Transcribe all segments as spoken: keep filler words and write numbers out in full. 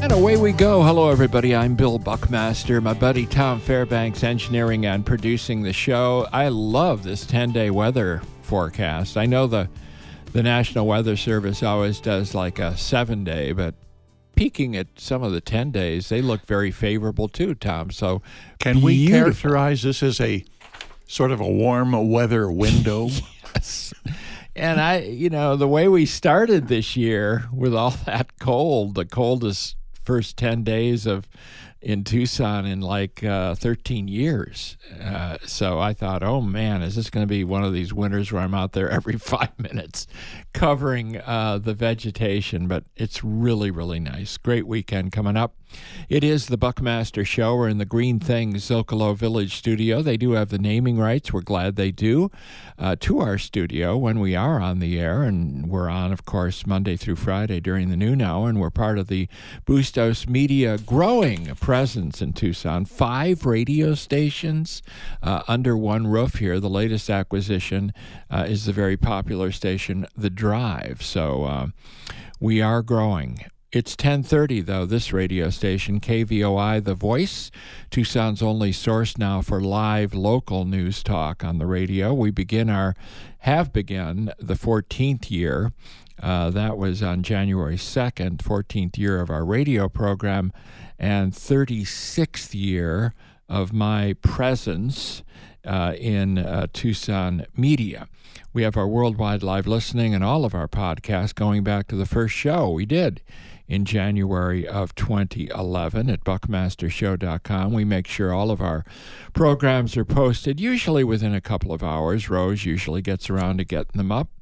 And away we go. Hello, everybody. I'm Bill Buckmaster. My buddy Tom Fairbanks engineering and producing the show. I love this ten-day weather forecast. I know the the National Weather Service always does like a seven-day, but peaking at some of the ten days, they look very favorable too, Tom. So can we beautiful. characterize this as a sort of a warm weather window? Yes. And I, you know, the way we started this year with all that cold, the coldest first ten days of in Tucson in like uh, thirteen years. Uh, so I thought, oh man, is this going to be one of these winters where I'm out there every five minutes covering uh, the vegetation? But it's really, really nice. Great weekend coming up. It is the Buckmaster Show. We're in the Green Things Zocalo Village studio. They do have the naming rights. We're glad they do uh, to our studio when we are on the air. And we're on, of course, Monday through Friday during the noon hour. And we're part of the Bustos Media growing presence in Tucson. Five radio stations uh, under one roof here. The latest acquisition uh, is the very popular station, The Drive. So uh, we are growing. It's ten thirty, though, this radio station, K V O I, The Voice, Tucson's only source now for live local news talk on the radio. We begin our, have begun the fourteenth year. Uh, that was on January second, fourteenth year of our radio program, and thirty-sixth year of my presence uh, in uh, Tucson media. We have our worldwide live listening and all of our podcasts going back to the first show we did in January of twenty eleven at buckmaster show dot com. We make sure all of our programs are posted, usually within a couple of hours. Rose usually gets around to getting them up,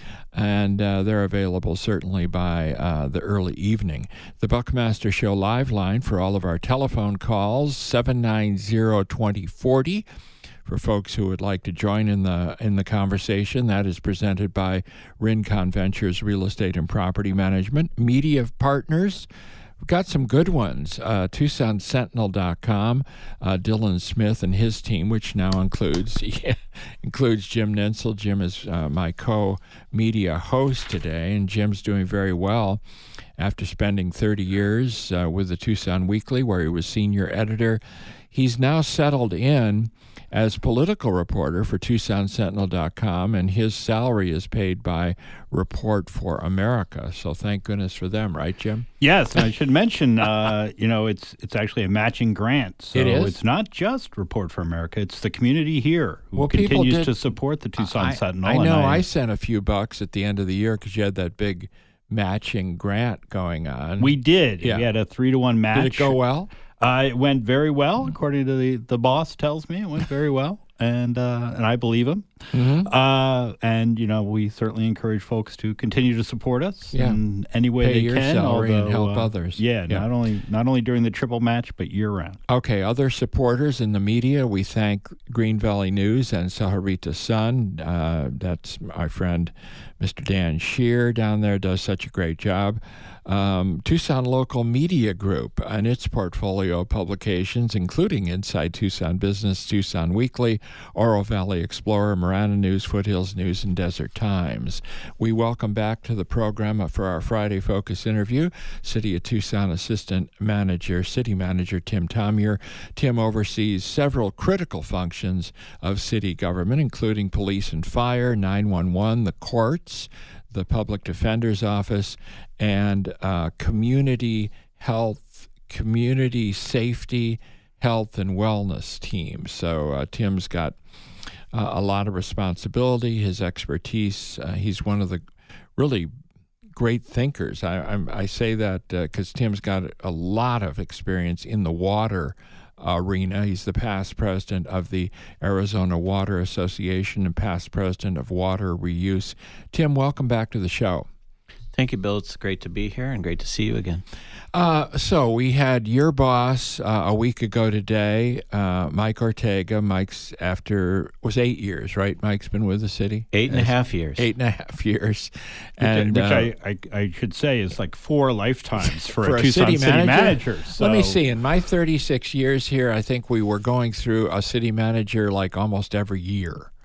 and uh, they're available certainly by uh, the early evening. The Buckmaster Show live line for all of our telephone calls, seven nine zero, two zero four zero. For folks who would like to join in the in the conversation, that is presented by Rincon Ventures Real Estate and Property Management. Media partners, we've got some good ones. Uh, Tucson Sentinel dot com, uh, Dylan Smith and his team, which now includes yeah, includes Jim Nensel. Jim is uh, my co-media host today, and Jim's doing very well after spending thirty years uh, with the Tucson Weekly, where he was senior editor. He's now settled in as political reporter for Tucson Sentinel dot com, and his salary is paid by Report for America. So thank goodness for them, right, Jim? Yes, and I should mention, uh, you know, it's it's actually a matching grant. So it is? It's not just Report for America; it's the community here who well, continues did, to support the Tucson I, Sentinel. I know. I, I sent a few bucks at the end of the year because you had that big matching grant going on. We did. Yeah. We had a three to one match. Did it go well? Uh, it went very well, according to the, the boss tells me. It went very well, and uh, and I believe him. Mm-hmm. Uh, and, you know, we certainly encourage folks to continue to support us yeah. in any way Pay they your can. salary although, and help uh, others. Yeah, yeah, not only not only during the triple match, but year-round. Okay, other supporters in the media, we thank Green Valley News and Saharita Sun. Uh, that's my friend, Mister Dan Shear down there, does such a great job. Um, Tucson Local Media Group and its portfolio of publications, including Inside Tucson Business, Tucson Weekly, Oro Valley Explorer, Marana News, Foothills News, and Desert Times. We welcome back to the program for our Friday Focus interview City of Tucson Assistant Manager, City Manager Tim Tomier. Tim oversees several critical functions of city government, including police and fire, nine one one, the courts, the Public Defender's Office, and uh, community health, community safety, health, and wellness teams. So uh, Tim's got uh, a lot of responsibility, his expertise. Uh, he's one of the really great thinkers. I, I'm, I say that because uh, Tim's got a lot of experience in the water arena. He's the past president of the Arizona Water Association and past president of Water Reuse. Tim, welcome back to the show. Thank you, Bill. It's great to be here and great to see you again. Uh, so we had your boss uh, a week ago today, uh, Mike Ortega. Mike's after, was eight years, right? Mike's been with the city? Eight and As, a half years. Eight and a half years. And, Which uh, I, I, I should say is like four lifetimes for, for a, a Tucson city city manager. manager so. Let me see. In my thirty-six years here, I think we were going through a city manager like almost every year.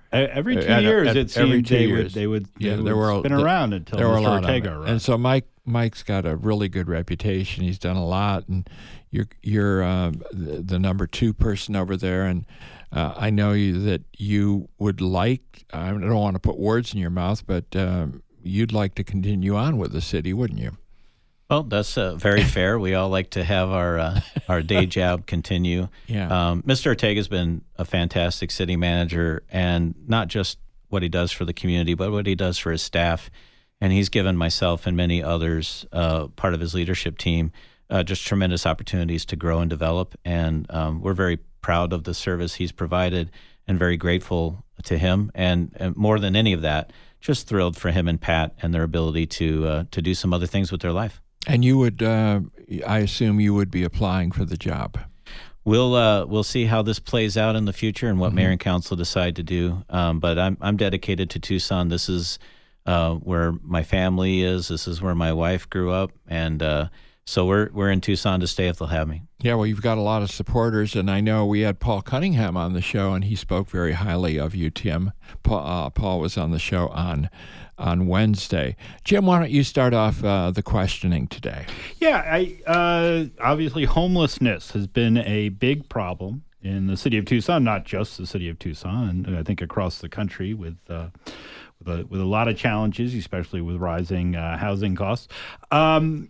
Every two At- years, at- it every seemed two they years. would they would, Yeah, they there would were- spin there- around until there were a Mister lot Ortega of them. arrived. And so Mike Mike's got a really good reputation. He's done a lot, and you're you're uh, the, the number two person over there. And uh, I know you that you would like. I don't want to put words in your mouth, but um, you'd like to continue on with the city, wouldn't you? Well, that's uh, very fair. We all like to have our uh, our day job continue. Yeah. Um, Mister Ortega's been a fantastic city manager, and not just what he does for the community, but what he does for his staff. And he's given myself and many others, uh, part of his leadership team, uh, just tremendous opportunities to grow and develop. And um, we're very proud of the service he's provided and very grateful to him. And, and more than any of that, just thrilled for him and Pat and their ability to uh, to do some other things with their life. And you would, uh, I assume, you would be applying for the job. We'll uh, we'll see how this plays out in the future and what Mm-hmm. mayor and council decide to do. Um, but I'm I'm dedicated to Tucson. This is uh, where my family is. This is where my wife grew up, and uh, so we're we're in Tucson to stay if they'll have me. Yeah, well, you've got a lot of supporters, and I know we had Paul Cunningham on the show, and he spoke very highly of you, Tim. Paul, uh, Paul was on the show on on Wednesday. Jim, why don't you start off uh, the questioning today? Yeah, I uh, obviously homelessness has been a big problem in the city of Tucson, not just the city of Tucson, and I think across the country with uh, with, a, with a lot of challenges, especially with rising uh, housing costs. Um,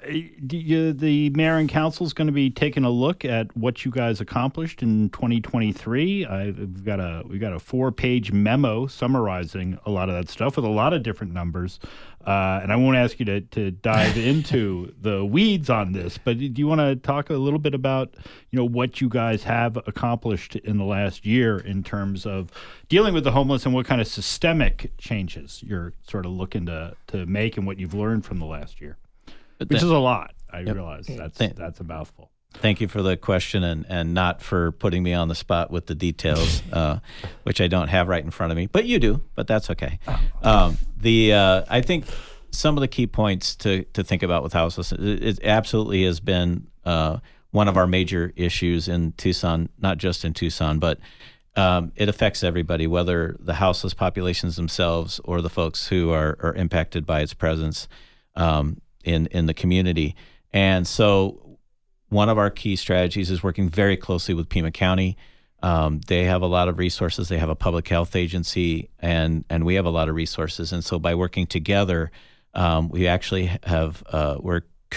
do you, the mayor and council is going to be taking a look at what you guys accomplished in twenty twenty-three. I've got a we got a four-page memo summarizing a lot of that stuff with a lot of different numbers. Uh, and I won't ask you to, to dive into the weeds on this, but do you want to talk a little bit about, you know, what you guys have accomplished in the last year in terms of dealing with the homeless and what kind of systemic changes you're sort of looking to, to make and what you've learned from the last year? Which is a lot. I Yep. realize that's Thank- that's a mouthful. Thank you for the question, and, and not for putting me on the spot with the details, uh, which I don't have right in front of me. But you do, but that's okay. Um, the uh, I think some of the key points to, to think about with houselessness, it, it absolutely has been uh, one of our major issues in Tucson, not just in Tucson, but um, it affects everybody, whether the houseless populations themselves or the folks who are, are impacted by its presence um, in, in the community. And so one of our key strategies is working very closely with Pima County. Um, they have a lot of resources. They have a public health agency, and and we have a lot of resources. And so by working together, um, we actually have uh, we're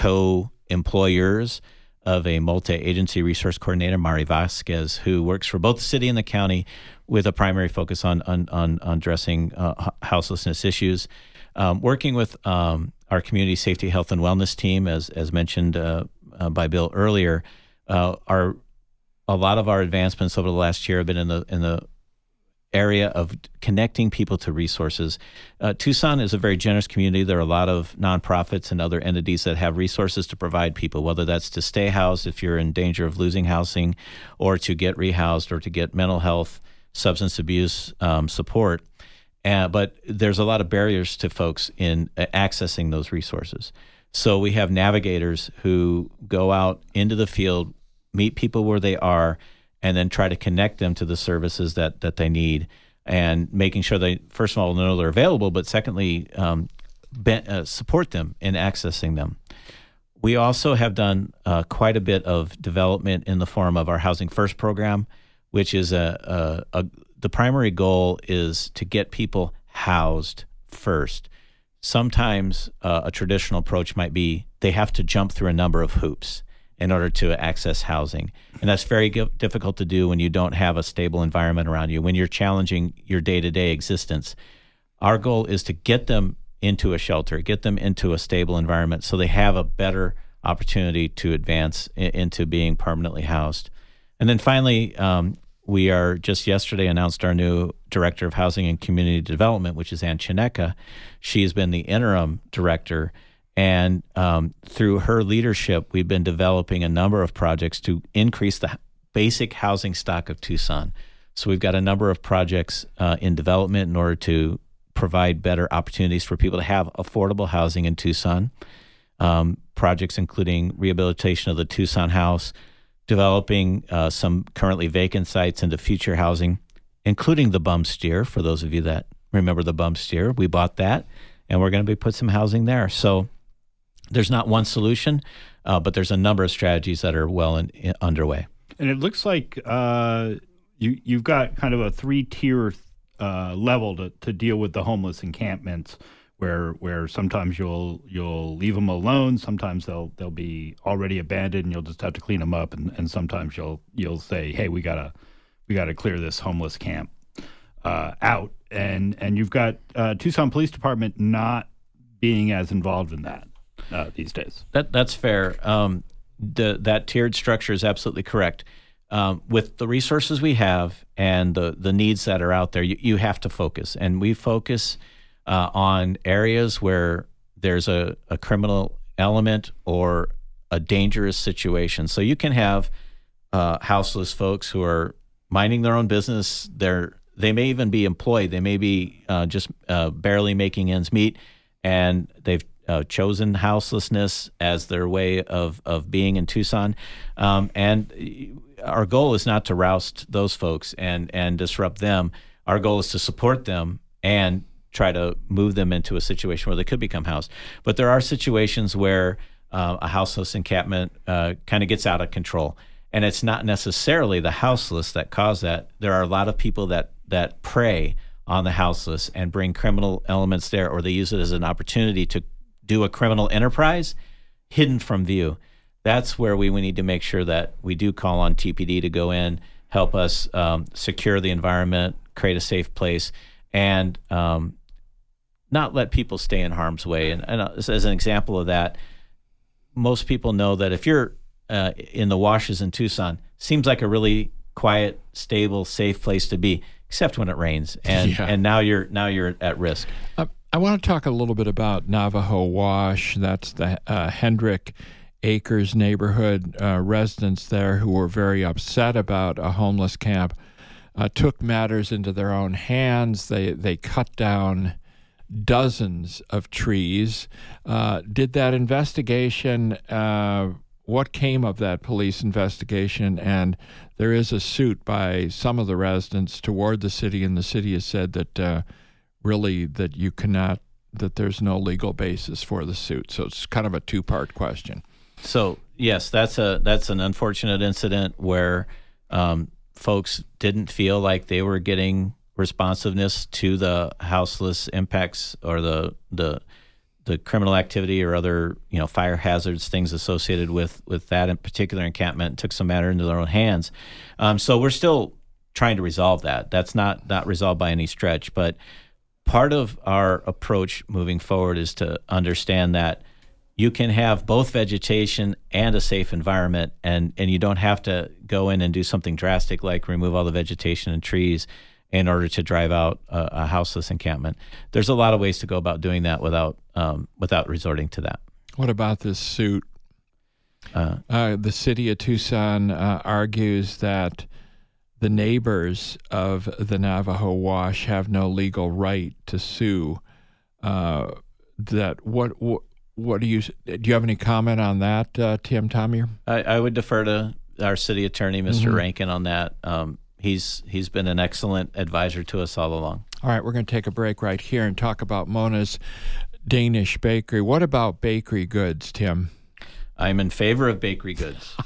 co-employers of a multi-agency resource coordinator, Mari Vasquez, who works for both the city and the county with a primary focus on on on, on addressing uh, houselessness issues. Um, working with um, our community safety, health, and wellness team, as as mentioned uh, uh, by Bill earlier, uh, our a lot of our advancements over the last year have been in the in the area of connecting people to resources. Uh, Tucson is a very generous community. There are a lot of nonprofits and other entities that have resources to provide people, whether that's to stay housed if you're in danger of losing housing, or to get rehoused, or to get mental health, substance abuse um, support. Uh, but there's a lot of barriers to folks in uh, accessing those resources. So we have navigators who go out into the field, meet people where they are, and then try to connect them to the services that that they need, and making sure they, first of all, know they're available, but secondly, um, be, uh, support them in accessing them. We also have done uh, quite a bit of development in the form of our Housing First program, which is a, a, a the primary goal is to get people housed first. Sometimes uh, a traditional approach might be they have to jump through a number of hoops in order to access housing. And that's very g- difficult to do when you don't have a stable environment around you, when you're challenging your day-to-day existence. Our goal is to get them into a shelter, get them into a stable environment so they have a better opportunity to advance I- into being permanently housed. And then finally, um, we are just yesterday announced our new Director of Housing and Community Development, which is Ann Chineka. She has been the interim director, and um, through her leadership, we've been developing a number of projects to increase the basic housing stock of Tucson. So we've got a number of projects uh, in development in order to provide better opportunities for people to have affordable housing in Tucson. Um, projects including rehabilitation of the Tucson House, developing uh, some currently vacant sites into future housing, including the bum steer. For those of you that remember the bum steer, we bought that, and we're going to be put some housing there. So there's not one solution, uh, but there's a number of strategies that are well in, in, underway. And it looks like uh, you you've got kind of a three-tier uh, level to, to deal with the homeless encampments, where where sometimes you'll you'll leave them alone, sometimes they'll they'll be already abandoned, and you'll just have to clean them up, and, and sometimes you'll you'll say, hey, we gotta we gotta clear this homeless camp uh, out, and and you've got uh, Tucson Police Department not being as involved in that uh, these days. That that's fair. Um, the, that tiered structure is absolutely correct. Um, with the resources we have and the the needs that are out there, you, you have to focus, and we focus uh, on areas where there's a, a criminal element or a dangerous situation. So you can have uh, houseless folks who are minding their own business. They're they may even be employed. They may be uh, just uh, barely making ends meet, and they've Uh, chosen houselessness as their way of, of being in Tucson. Um, and our goal is not to roust those folks and, and disrupt them. Our goal is to support them and try to move them into a situation where they could become housed. But there are situations where uh, a houseless encampment uh, kind of gets out of control. And it's not necessarily the houseless that cause that. There are a lot of people that, that prey on the houseless and bring criminal elements there, or they use it as an opportunity to do a criminal enterprise hidden from view. That's where we, we need to make sure that we do call on T P D to go in, help us um, secure the environment, create a safe place, and um, not let people stay in harm's way. And, and as an example of that, most people know that if you're uh, in the washes in Tucson, seems like a really quiet, stable, safe place to be, except when it rains, and Yeah. and now you're now you're at risk. Uh, I want to talk a little bit about Navajo Wash. That's the uh, Hendrick Acres neighborhood. Uh, residents there who were very upset about a homeless camp uh, took matters into their own hands. They they cut down dozens of trees. Uh, did that investigation, uh, what came of that police investigation? And there is a suit by some of the residents toward the city, and the city has said that uh, really that you cannot, that there's no legal basis for the suit. So it's kind of a two-part question. So yes, that's a that's an unfortunate incident where um, folks didn't feel like they were getting responsiveness to the houseless impacts or the the the criminal activity or other, you know, fire hazards, things associated with with that in particular encampment. Took some matter into their own hands. Um, so we're still trying to resolve that. That's not not resolved by any stretch, but part of our approach moving forward is to understand that you can have both vegetation and a safe environment, and, and you don't have to go in and do something drastic like remove all the vegetation and trees in order to drive out a, a houseless encampment. There's a lot of ways to go about doing that without um, without resorting to that. What about this suit? Uh, Uh, the city of Tucson uh, argues that the neighbors of the Navajo Wash have no legal right to sue. Uh, that what, what what do you do? You have any comment on that, uh, Tim Tomier? I, I would defer to our city attorney, Mister Mm-hmm. Rankin, on that. Um, he's he's been an excellent advisor to us all along. All right, we're going to take a break right here and talk about Mona's Danish Bakery. What about bakery goods, Tim? I'm in favor of bakery goods.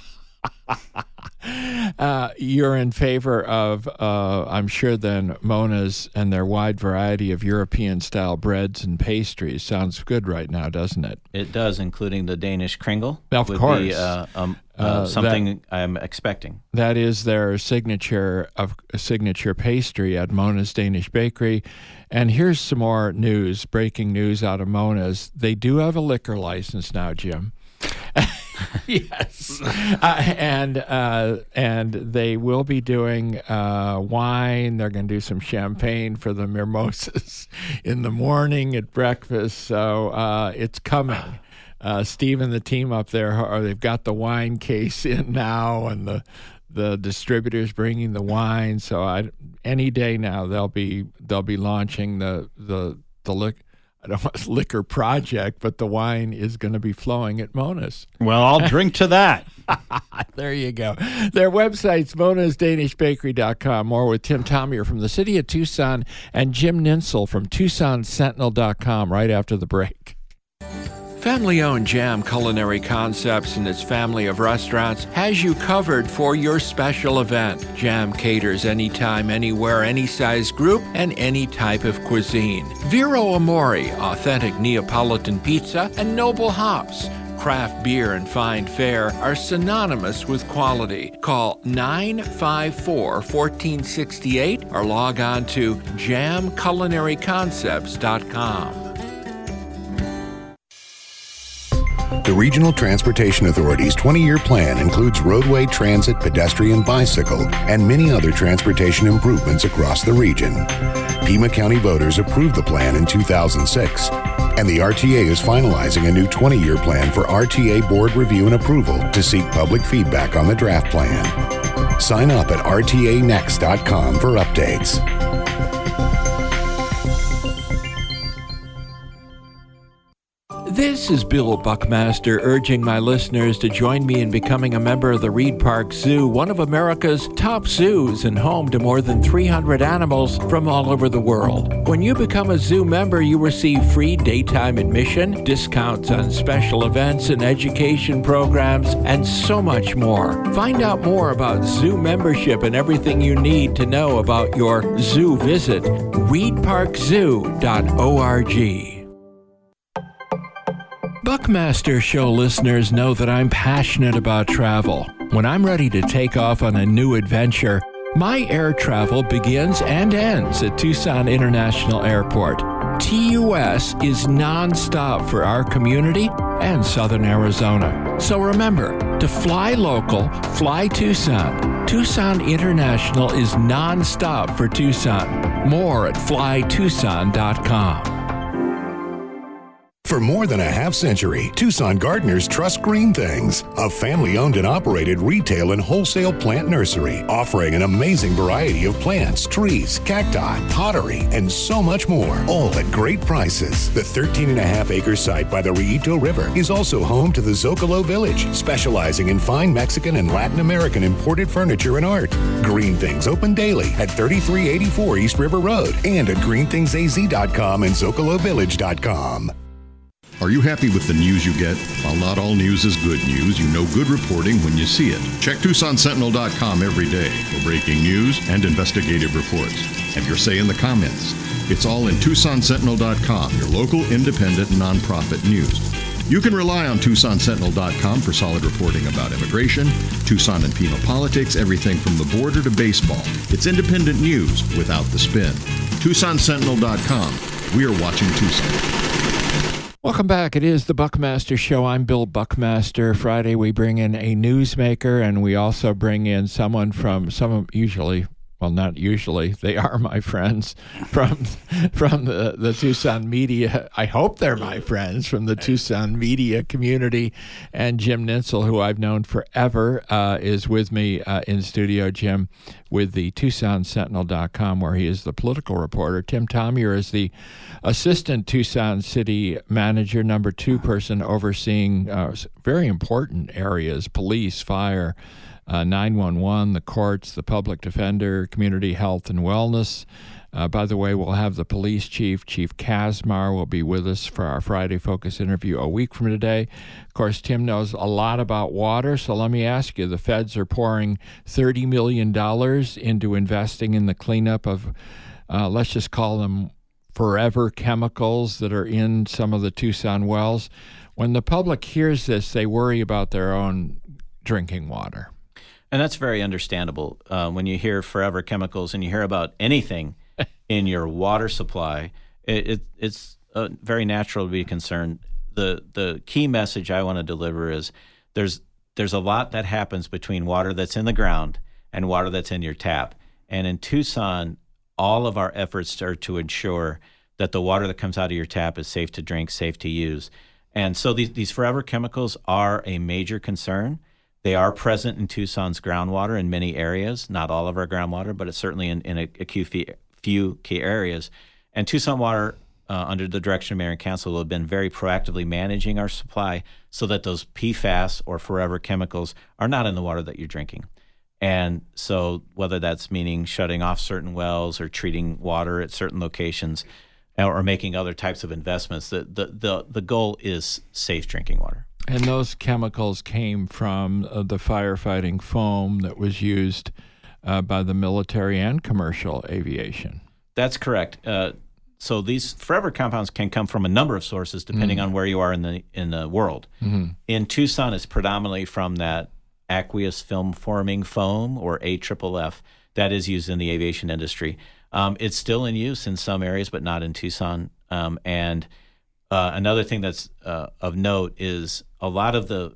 Uh, you're in favor of, uh, I'm sure, then Mona's and their wide variety of European-style breads and pastries. Sounds good right now, doesn't it? It does, including the Danish kringle. Of would course. Be, uh, um, uh, Uh, something I'm expecting. That is their signature of signature pastry at Mona's Danish Bakery. And here's some more news, breaking news out of Mona's. They do have a liquor license now, Jim. Yes, uh, and uh, and they will be doing uh, wine. They're going to do some champagne for the mimosas in the morning at breakfast. So uh, it's coming. Uh, Steve and the team up there, are, they've got the wine case in now, and the the distributors bringing the wine. So I, any day now they'll be they'll be launching the the the liquor. I don't want liquor project, but the wine is going to be flowing at Mona's. Well, I'll drink to that. There you go. Their website's monas danish bakery dot com. More with Tim Tomyer from the city of Tucson and Jim Ninsel from tucson sentinel dot com right after the break. Family-owned Jam Culinary Concepts and its family of restaurants has you covered for your special event. Jam caters anytime, anywhere, any size group, and any type of cuisine. Vero Amore, authentic Neapolitan pizza, and Noble Hops. Craft beer and fine fare are synonymous with quality. Call nine five four, one four six eight or log on to jam culinary concepts dot com. The Regional Transportation Authority's twenty-year plan includes roadway, transit, pedestrian, bicycle, and many other transportation improvements across the region. Pima County voters approved the plan in two thousand six, and the R T A is finalizing a new twenty-year plan for R T A board review and approval to seek public feedback on the draft plan. Sign up at r t a next dot com for updates. This is Bill Buckmaster urging my listeners to join me in becoming a member of the Reed Park Zoo, one of America's top zoos and home to more than three hundred animals from all over the world. When you become a zoo member, you receive free daytime admission, discounts on special events and education programs, and so much more. Find out more about zoo membership and everything you need to know about your zoo visit. reed park zoo dot org. Buckmaster Show listeners know that I'm passionate about travel. When I'm ready to take off on a new adventure, my air travel begins and ends at Tucson International Airport. T U S is nonstop for our community and Southern Arizona. So remember, to fly local, fly Tucson. Tucson International is nonstop for Tucson. More at fly tucson dot com. For more than a half century, Tucson gardeners trust Green Things, a family-owned and operated retail and wholesale plant nursery, offering an amazing variety of plants, trees, cacti, pottery, and so much more, all at great prices. The thirteen and a half acre site by the Rillito River is also home to the Zocalo Village, specializing in fine Mexican and Latin American imported furniture and art. Green Things open daily at thirty-three eighty-four East River Road and at green things a z dot com and zocalo village dot com. Are you happy with the news you get? While not all news is good news, you know good reporting when you see it. Check tucson sentinel dot com every day for breaking news and investigative reports. Have your say in the comments. It's all in tucson sentinel dot com, your local independent nonprofit news. You can rely on tucson sentinel dot com for solid reporting about immigration, Tucson and Pima politics, everything from the border to baseball. It's independent news without the spin. tucson sentinel dot com. We're watching Tucson. Welcome back. It is the Buckmaster Show. I'm Bill Buckmaster. Friday we bring in a newsmaker, and we also bring in someone from some usually, well, not usually, they are my friends from from the, the Tucson media. I hope they're my friends from the Tucson media community. And Jim Ninsel, who I've known forever, uh, is with me uh, in studio. Jim, with the tucson sentinel dot com, where he is the political reporter. Tim Tomyer is the assistant Tucson city manager, number two person overseeing uh, very important areas: police, fire, uh, nine one one, the courts, the public defender, community health and wellness. Uh, by the way, we'll have the police chief, Chief Kazmar, will be with us for our Friday Focus interview a week from today. Of course, Tim knows a lot about water, so let me ask you, the feds are pouring thirty million dollars into investing in the cleanup of, uh, let's just call them forever chemicals that are in some of the Tucson wells. When the public hears this, they worry about their own drinking water. And that's very understandable. Uh, when you hear forever chemicals and you hear about anything in your water supply, it, it, it's uh, very natural to be concerned. The the key message I want to deliver is there's there's a lot that happens between water that's in the ground and water that's in your tap. And in Tucson, all of our efforts are to ensure that the water that comes out of your tap is safe to drink, safe to use. And so these, these forever chemicals are a major concern. They are present in Tucson's groundwater in many areas, not all of our groundwater, but it's certainly in, in a, a few, few key areas. And Tucson Water uh, under the direction of Mayor and Council, have been very proactively managing our supply so that those P FAS or forever chemicals are not in the water that you're drinking. And so whether that's meaning shutting off certain wells or treating water at certain locations or making other types of investments, the, the, the, the goal is safe drinking water. And those chemicals came from uh, the firefighting foam that was used uh, by the military and commercial aviation. That's correct. Uh, so these forever compounds can come from a number of sources depending mm. on where you are in the in the world. Mm-hmm. In Tucson, it's predominantly from that aqueous film forming foam, or A F F F, that is used in the aviation industry. Um, it's still in use in some areas, but not in Tucson. Um, and uh, another thing that's uh, of note is a lot of the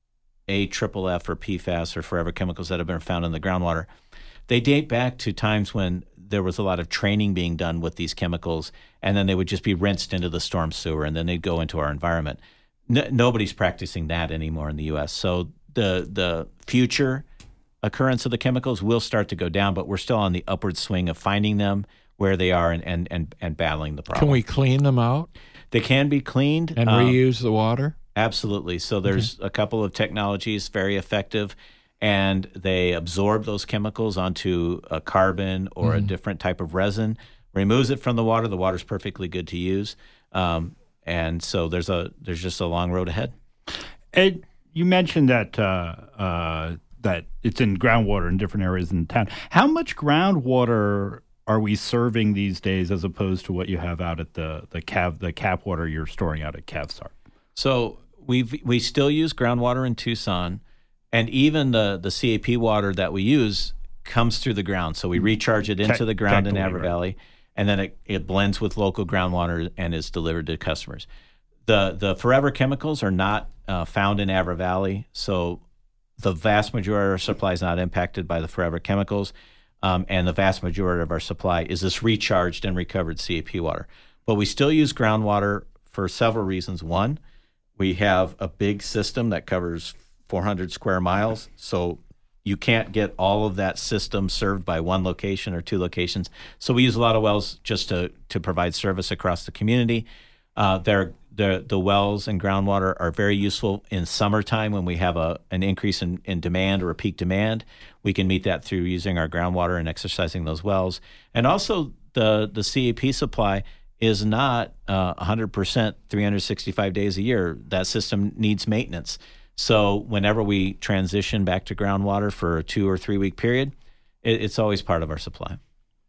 A F F F or P FAS or forever chemicals that have been found in the groundwater, they date back to times when there was a lot of training being done with these chemicals, and then they would just be rinsed into the storm sewer, and then they'd go into our environment. No, nobody's practicing that anymore in the U S. So the the future occurrence of the chemicals will start to go down, but we're still on the upward swing of finding them where they are and and and, and battling the problem. Can we clean them out? They can be cleaned. And um, reuse the water? Absolutely. So there's okay. a couple of technologies, very effective, and they absorb those chemicals onto a carbon or mm. a different type of resin, removes it from the water. The water's perfectly good to use. Um, and so there's a there's just a long road ahead. Ed, you mentioned that uh, uh, that it's in groundwater in different areas in town. How much groundwater are we serving these days as opposed to what you have out at the the Cav the cap water you're storing out at CAVSAR? So we we still use groundwater in Tucson, and even the the C A P water that we use comes through the ground. So we recharge it into Te- the ground in Avra Valley, right. and then it, it blends with local groundwater and is delivered to customers. The the forever chemicals are not uh, found in Avra Valley, so the vast majority of our supply is not impacted by the forever chemicals, um, and the vast majority of our supply is this recharged and recovered C A P water. But we still use groundwater for several reasons. One, we have a big system that covers four hundred square miles, so you can't get all of that system served by one location or two locations. So we use a lot of wells just to to provide service across the community. Uh, they're The the wells and groundwater are very useful in summertime when we have a an increase in, in demand or a peak demand. We can meet that through using our groundwater and exercising those wells. And also the the C A P supply is not uh, one hundred percent three hundred sixty-five days a year. That system needs maintenance. So whenever we transition back to groundwater for a two or three week period, it, it's always part of our supply.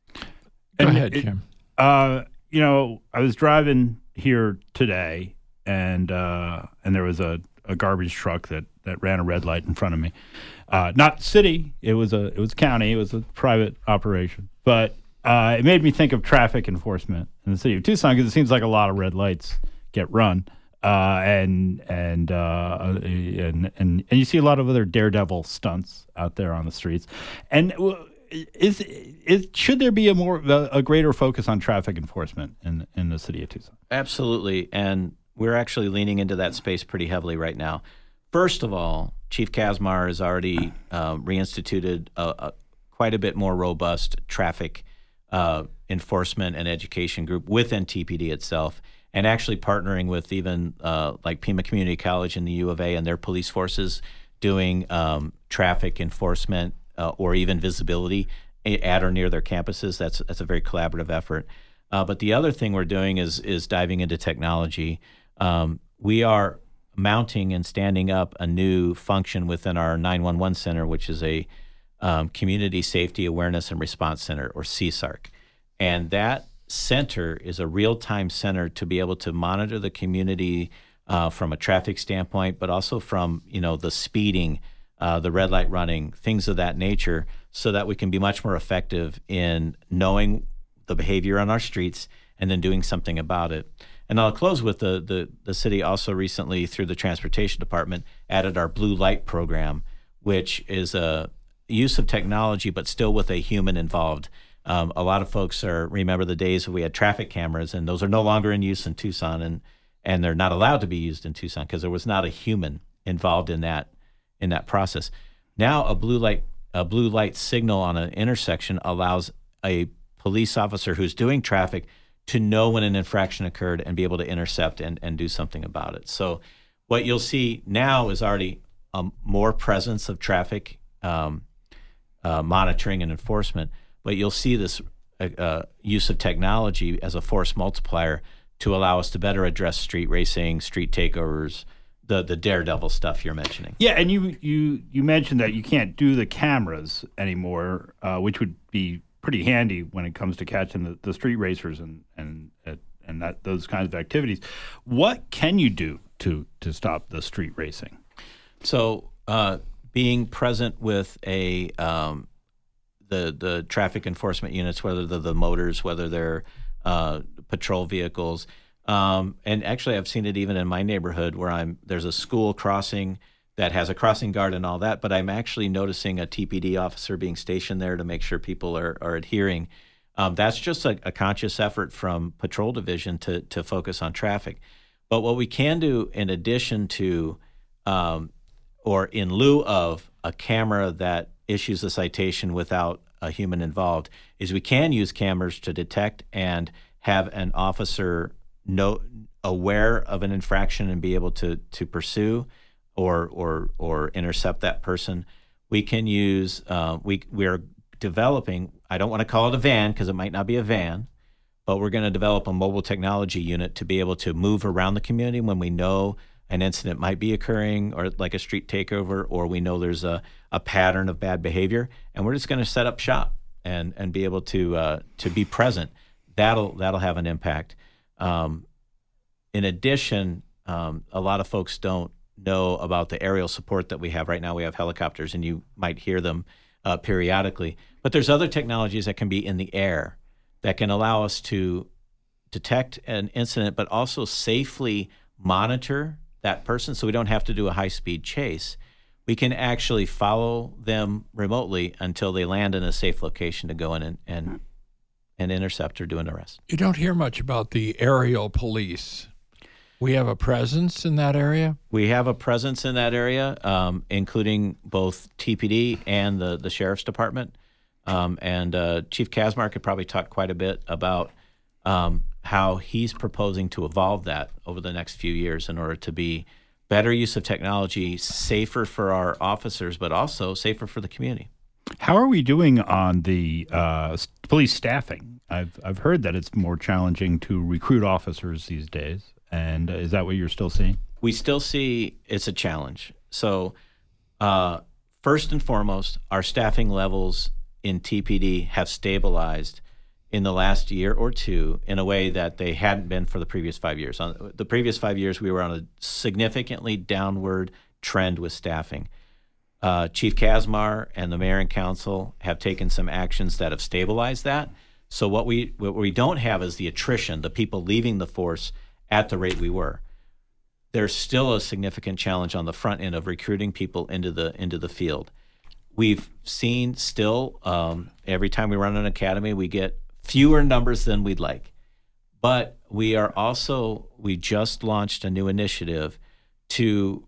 Go ahead, Jim. Uh, you know, I was driving here today, and uh, and there was a, a garbage truck that, that ran a red light in front of me. Uh, not city, it was a it was county, it was a private operation. But uh, it made me think of traffic enforcement in the city of Tucson, because it seems like a lot of red lights get run, uh, and and, uh, and and and you see a lot of other daredevil stunts out there on the streets, and. Is is should there be a more a greater focus on traffic enforcement in in the city of Tucson? Absolutely, and we're actually leaning into that space pretty heavily right now. First of all, Chief Kazmar has already uh, reinstituted a, a quite a bit more robust traffic uh, enforcement and education group within T P D itself, and actually partnering with even uh, like Pima Community College and the U of A and their police forces doing um, traffic enforcement. Uh, or even visibility at or near their campuses. That's that's a very collaborative effort. Uh, but the other thing we're doing is is diving into technology. Um, we are mounting and standing up a new function within our nine one one center, which is a um, Community Safety Awareness and Response Center, or C S A R C. And that center is a real-time center to be able to monitor the community uh, from a traffic standpoint, but also from you know the speeding, Uh, the red light running, things of that nature, so that we can be much more effective in knowing the behavior on our streets and then doing something about it. And I'll close with the the, the city also recently, through the Transportation Department, added our Blue Light program, which is a use of technology, but still with a human involved. Um, a lot of folks are remember the days when we had traffic cameras, and those are no longer in use in Tucson, and and they're not allowed to be used in Tucson because there was not a human involved in that in that process. Now a blue light a blue light signal on an intersection allows a police officer who's doing traffic to know when an infraction occurred and be able to intercept and, and do something about it. So what you'll see now is already um, more presence of traffic um, uh, monitoring and enforcement, but you'll see this uh, uh, use of technology as a force multiplier to allow us to better address street racing, street takeovers, the the daredevil stuff you're mentioning. Yeah, and you you you mentioned that you can't do the cameras anymore, uh, which would be pretty handy when it comes to catching the, the street racers and and and that those kinds of activities. What can you do to to stop the street racing? So uh, being present with a um, the the traffic enforcement units, whether they're the motors, whether they're uh, patrol vehicles. Um, and actually, I've seen it even in my neighborhood where I'm. There's a school crossing that has a crossing guard and all that, but I'm actually noticing a T P D officer being stationed there to make sure people are, are adhering. Um, that's just a, a conscious effort from Patrol Division to to focus on traffic. But what we can do in addition to, um, or in lieu of a camera that issues a citation without a human involved, is we can use cameras to detect and have an officer know aware of an infraction and be able to to pursue or or or intercept that person. We can use uh, we we are developing. I don't want to call it a van because it might not be a van, but we're going to develop a mobile technology unit to be able to move around the community when we know an incident might be occurring, or like a street takeover, or we know there's a, a pattern of bad behavior, and we're just going to set up shop and and be able to uh, to be present. That'll that'll have an impact. Um, in addition, um, a lot of folks don't know about the aerial support that we have right now. We have helicopters, and you might hear them uh, periodically. But there's other technologies that can be in the air that can allow us to detect an incident, but also safely monitor that person, so we don't have to do a high-speed chase. We can actually follow them remotely until they land in a safe location to go in and and, and intercept or do an arrest. You don't hear much about the aerial police. We have a presence in that area? We have a presence in that area, um, including both T P D and the, the Sheriff's Department. Um, and uh, Chief Kacsmar could probably talk quite a bit about um, how he's proposing to evolve that over the next few years in order to be better use of technology, safer for our officers, but also safer for the community. How are we doing on the uh, police staffing? I've I've heard that it's more challenging to recruit officers these days. And is that what you're still seeing? We still see it's a challenge. So uh, first and foremost, our staffing levels in T P D have stabilized in the last year or two in a way that they hadn't been for the previous five years. On the previous five years, we were on a significantly downward trend with staffing. Uh, Chief Kacsmar and the mayor and council have taken some actions that have stabilized that. So what we what we don't have is the attrition, the people leaving the force at the rate we were. There's still a significant challenge on the front end of recruiting people into the into the field. We've seen still, um, every time we run an academy, we get fewer numbers than we'd like. But we are also, we just launched a new initiative to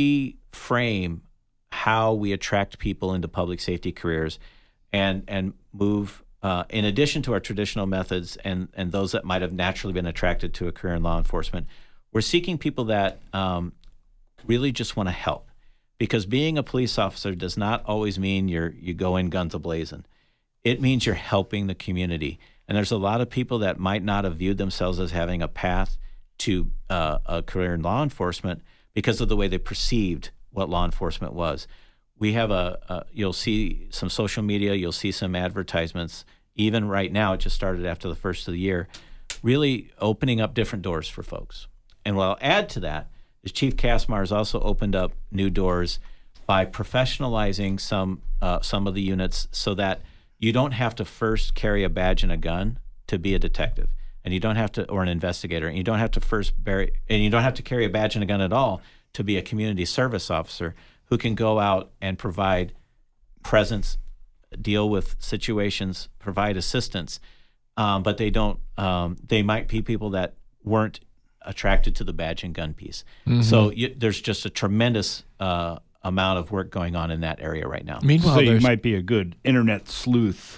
reframe how we attract people into public safety careers and and move, uh, in addition to our traditional methods and, and those that might have naturally been attracted to a career in law enforcement, we're seeking people that um, really just want to help. Because being a police officer does not always mean you're you go in guns a-blazing. It means you're helping the community. And there's a lot of people that might not have viewed themselves as having a path to uh, a career in law enforcement because of the way they perceived what law enforcement was. We have a, a you'll see some social media, you'll see some advertisements. Even right now, it just started after the first of the year, really opening up different doors for folks. And what I'll add to that is Chief Kacsmar has also opened up new doors by professionalizing some uh, some of the units so that you don't have to first carry a badge and a gun to be a detective, and you don't have to, or an investigator, and you don't have to first bury, and you don't have to carry a badge and a gun at all to be a community service officer who can go out and provide presence, deal with situations, provide assistance. Um, but they don't. Um, they might be people that weren't attracted to the badge and gun piece. Mm-hmm. So you, there's just a tremendous uh, amount of work going on in that area right now. Meanwhile, so you might be a good internet sleuth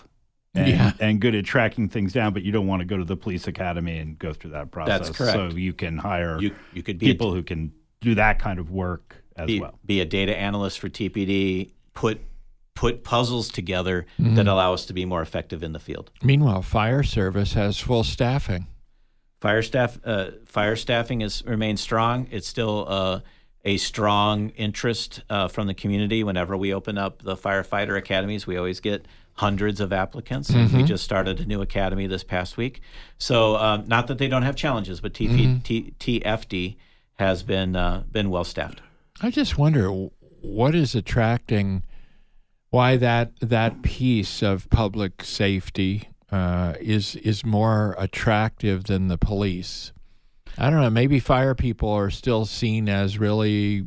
and, Yeah. and good at tracking things down, but you don't want to go to the police academy and go through that process. That's correct. So you can hire You you could be people who can do that kind of work a, as be, well. be a data analyst for T P D. Put put puzzles together Mm-hmm. that allow us to be more effective in the field. Meanwhile, fire service has full staffing. Fire staff, uh, fire staffing is remains strong. It's still uh, a strong interest uh, from the community. Whenever we open up the firefighter academies, we always get hundreds of applicants. And we just started a new academy this past week. So um, not that they don't have challenges, but T P, T, T F D has been uh, been well staffed. I just wonder what is attracting, why that that piece of public safety uh, is is more attractive than the police. I don't know. Maybe fire people are still seen as really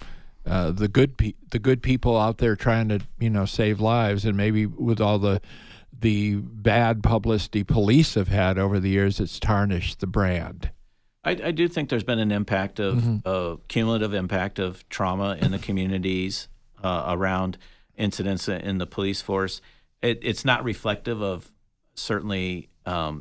uh, the good pe- the good people out there trying to you know save lives, and maybe with all the the bad publicity police have had over the years, it's tarnished the brand. I, I do think there's been an impact of Mm-hmm. uh, cumulative impact of trauma in the communities uh, around incidents in the police force. It, it's not reflective of certainly um,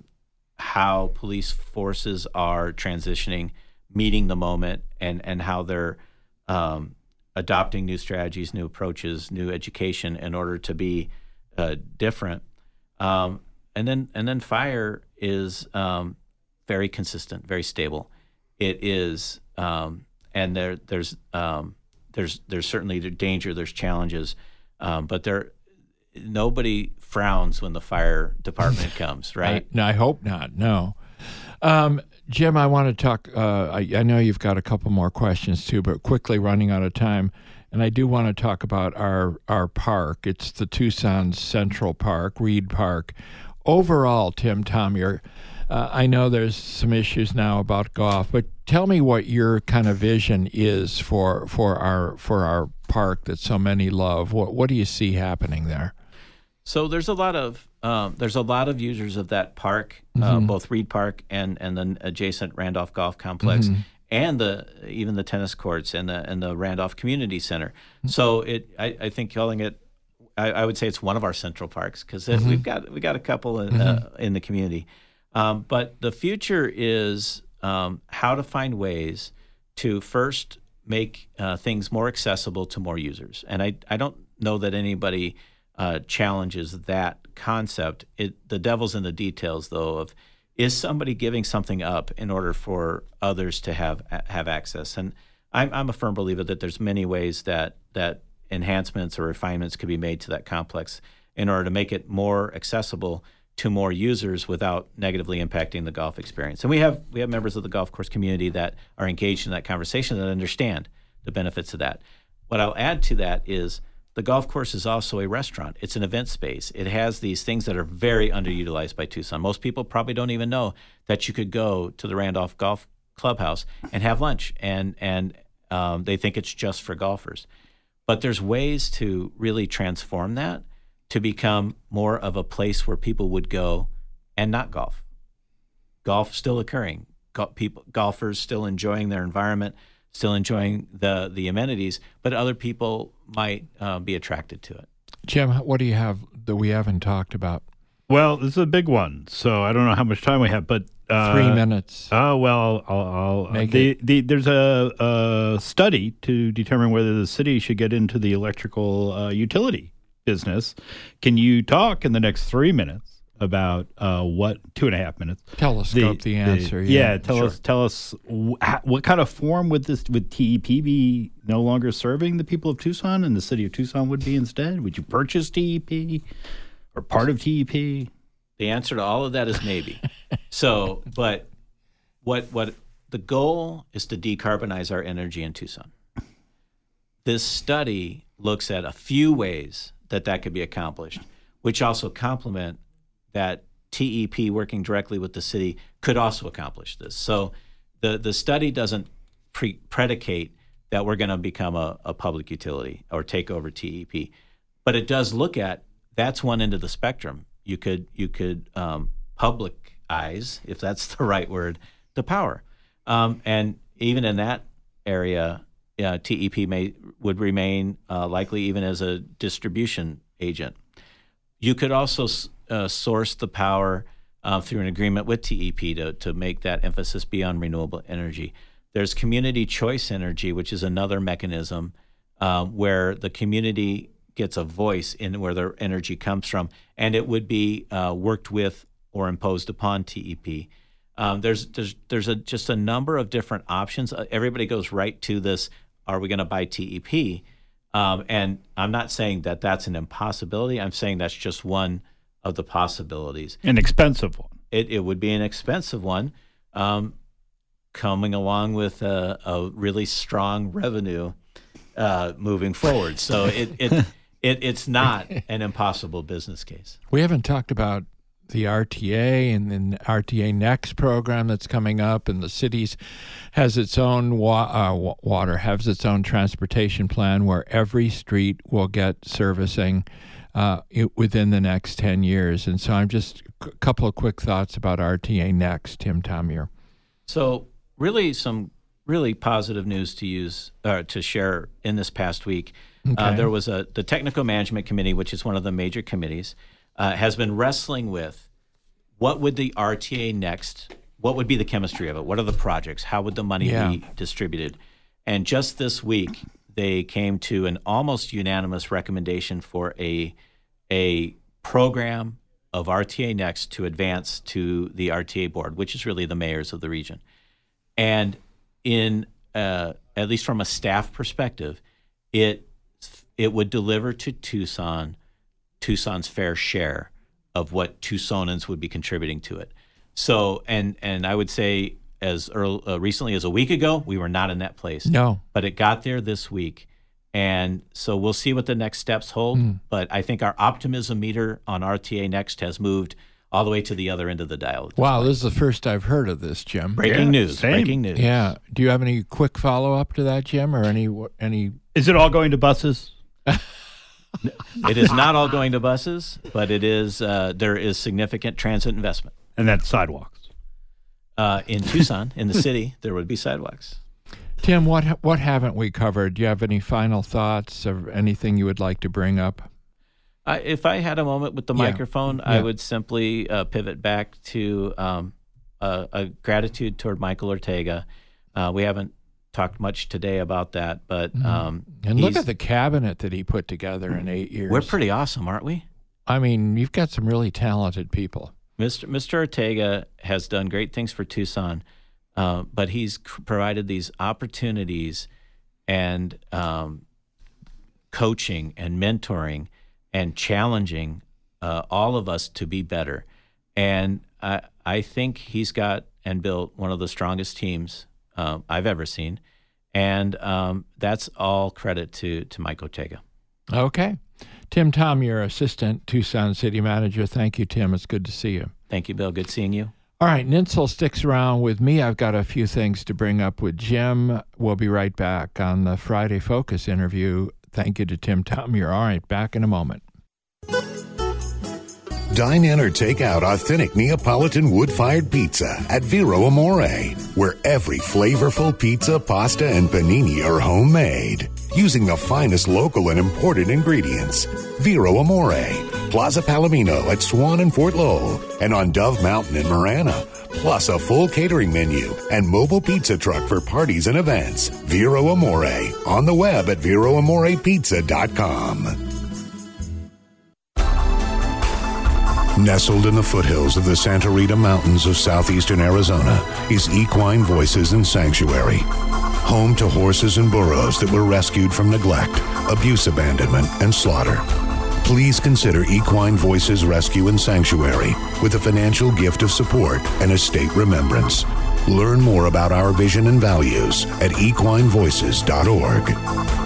how police forces are transitioning, meeting the moment, and and how they're um, adopting new strategies, new approaches, new education in order to be uh, different. Um, and then and then fire is um, very consistent, very stable. It is, um, and there there's um, there's there's certainly danger, there's challenges, um, but there nobody frowns when the fire department comes, right? I, no, I hope not. No. Um, Jim, I want to talk. Uh, I, I know you've got a couple more questions too, but quickly running out of time. And I do want to talk about our, our park. It's the Tucson Central Park, Reed Park. Overall, Tim, Tom, you're, uh, I know there's some issues now about golf, but tell me what your kind of vision is for for our for our park that so many love. What what do you see happening there? So there's a lot of um, there's a lot of users of that park, uh, both Reed Park and and the adjacent Randolph Golf Complex, and the even the tennis courts and the and the Randolph Community Center. So it I, I think calling it I, I would say it's one of our central parks because we've got we got a couple in, uh, in the community. Um, but the future is um, how to find ways to first make uh, things more accessible to more users. And I I don't know that anybody Uh, challenges that concept. It, the devil's in the details, though, of is somebody giving something up in order for others to have have access? And I'm, I'm a firm believer that there's many ways that that enhancements or refinements could be made to that complex in order to make it more accessible to more users without negatively impacting the golf experience. And we have we have members of the golf course community that are engaged in that conversation that understand the benefits of that. What I'll add to that is the golf course is also a restaurant. It's an event space. It has these things that are very underutilized by Tucson. Most people probably don't even know that you could go to the Randolph Golf Clubhouse and have lunch, and and um, they think it's just for golfers. But there's ways to really transform that to become more of a place where people would go and not golf. Golf still occurring. Go- people, golfers still enjoying their environment, still enjoying the the amenities, but other people might uh, be attracted to it. Jim, what do you have that we haven't talked about? Well, this is a big one, so I don't know how much time we have, but uh, Three minutes. Oh well, I'll. I'll Make the, it. The, there's a, a study to determine whether the city should get into the electrical uh, utility business. Can you talk in the next three minutes about uh, what two and a half minutes? Telescope the, the answer. yeah, yeah, tell sure. us. Tell us wh- how, what kind of form would this would T E P be no longer serving the people of Tucson, and the city of Tucson would be instead? Would you purchase T E P or part of T E P? The answer to all of that is maybe. So, but what what the goal is to decarbonize our energy in Tucson. This study looks at a few ways that that could be accomplished, which also complement that T E P working directly with the city could also accomplish this. So the, the study doesn't pre- predicate that we're going to become a, a public utility or take over T E P, but it does look at that's one end of the spectrum. You could you could um, publicize, if that's the right word, the power, um, and even in that area, uh, T E P may would remain uh, likely even as a distribution agent. You could also uh, sourced the power uh, through an agreement with T E P to, to make that emphasis be on renewable energy. There's community choice energy, which is another mechanism uh, where the community gets a voice in where their energy comes from, and it would be uh, worked with or imposed upon T E P. Um, there's there's there's a, just a number of different options. Uh, everybody goes right to this, are we going to buy T E P? Um, and I'm not saying that that's an impossibility. I'm saying that's just one of the possibilities. An expensive one. It, it would be an expensive one, um, coming along with a, a really strong revenue uh, moving forward. So it, it it it's not an impossible business case. We haven't talked about the R T A and then R T A Next program that's coming up, and the cities has its own wa- uh, water, has its own transportation plan where every street will get servicing uh, within the next ten years. And so I'm just a couple of quick thoughts about R T A Next, Tim Tomier. So really some really positive news to use uh, to share in this past week. Okay. Uh, there was a the Technical Management Committee, which is one of the major committees, Uh, has been wrestling with what would the R T A Next, what would be the chemistry of it? What are the projects? How would the money yeah. be distributed? And just this week, they came to an almost unanimous recommendation for a, a program of R T A Next to advance to the R T A board, which is really the mayors of the region. And in uh, at least from a staff perspective, it it would deliver to Tucson Tucson's fair share of what Tucsonans would be contributing to it. So, and and I would say as early, uh, recently as a week ago, we were not in that place. No. But it got there this week. And so we'll see what the next steps hold. Mm. But I think our optimism meter on R T A Next has moved all the way to the other end of the dial. Wow, point. This is the first I've heard of this, Jim. Breaking yeah, news. Same. Breaking news. Yeah. Do you have any quick follow-up to that, Jim, or any any? Is it all going to buses? It is not all going to buses, but it is. Uh, there is significant transit investment. And that's sidewalks. Uh, in Tucson, in the city, there would be sidewalks. Tim, what what haven't we covered? Do you have any final thoughts or anything you would like to bring up? Uh, if I had a moment with the yeah. microphone, yeah. I would simply uh, pivot back to um, a, a gratitude toward Michael Ortega. Uh, we haven't talked much today about that, but um, and look at the cabinet that he put together in eight years. We're pretty awesome, aren't we? I mean, you've got some really talented people. Mister Mister Ortega has done great things for Tucson, uh, but he's c- provided these opportunities and um, coaching and mentoring and challenging uh, all of us to be better. And I, I think he's got and built one of the strongest teams uh, I've ever seen. And um, that's all credit to, to Mike Ortega. Okay. Tim Tomier, Assistant Tucson City Manager. Thank you, Tim. It's good to see you. Thank you, Bill. Good seeing you. All right. Nintzel sticks around with me. I've got a few things to bring up with Jim. We'll be right back on the Friday Focus interview. Thank you to Tim Tomier. All right. Back in a moment. Dine in or take out authentic Neapolitan wood-fired pizza at Vero Amore, where every flavorful pizza, pasta, and panini are homemade, using the finest local and imported ingredients. Vero Amore, Plaza Palomino at Swan and Fort Lowell, and on Dove Mountain in Marana, plus a full catering menu and mobile pizza truck for parties and events. Vero Amore, on the web at vero amore pizza dot com. Nestled in the foothills of the Santa Rita Mountains of southeastern Arizona is Equine Voices and Sanctuary. Home to horses and burros that were rescued from neglect, abuse, abandonment, and slaughter. Please consider Equine Voices Rescue and Sanctuary with a financial gift of support and a state remembrance. Learn more about our vision and values at equine voices dot org.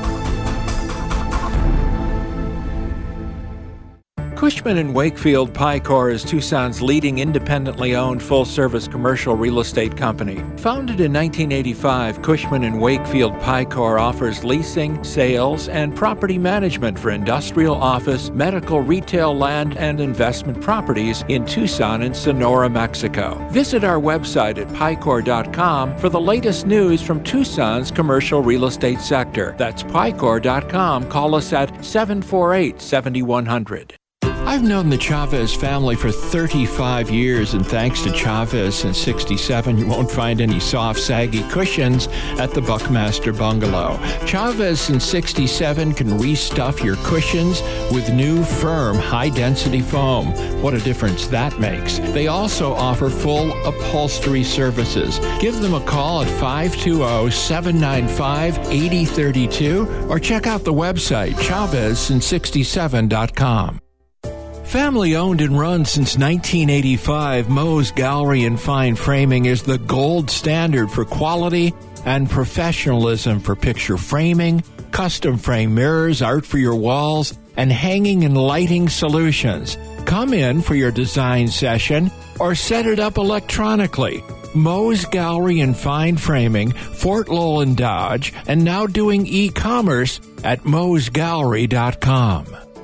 Cushman and Wakefield Picor is Tucson's leading independently owned full-service commercial real estate company. Founded in nineteen eighty-five, Cushman and Wakefield Picor offers leasing, sales, and property management for industrial, office, medical, retail, land, and investment properties in Tucson and Sonora, Mexico. Visit our website at picor dot com for the latest news from Tucson's commercial real estate sector. That's picor dot com. Call us at seven four eight, seven one zero zero. I've known the Chavez family for thirty-five years, and thanks to Chavez in sixty-seven, you won't find any soft, saggy cushions at the Buckmaster Bungalow. Chavez in sixty-seven can restuff your cushions with new, firm, high-density foam. What a difference that makes. They also offer full upholstery services. Give them a call at five two zero, seven nine five, eight zero three two or check out the website, chavez in sixty-seven dot com. Family owned and run since nineteen eighty-five, Moe's Gallery and Fine Framing is the gold standard for quality and professionalism for picture framing, custom frame mirrors, art for your walls, and hanging and lighting solutions. Come in for your design session or set it up electronically. Moe's Gallery and Fine Framing, Fort Lowell and Dodge, and now doing e-commerce at moes gallery dot com.